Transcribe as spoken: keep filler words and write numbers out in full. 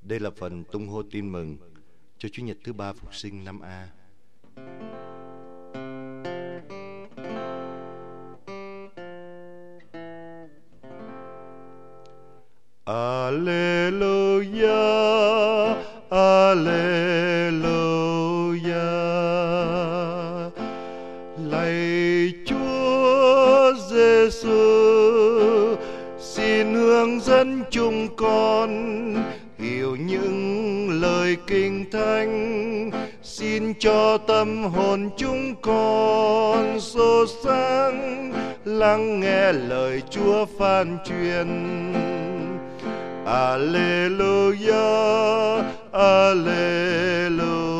Đây là phần tung hô tin mừng cho Chủ nhật thứ ba Phục sinh năm A. Alleluia, Alleluia. Lạy Chúa Giêsu, xin hướng dẫn chúng con hiểu những lời kinh thánh, xin cho tâm hồn chúng con sốt sáng lắng nghe lời Chúa phán truyền. Alleluia, Alleluia.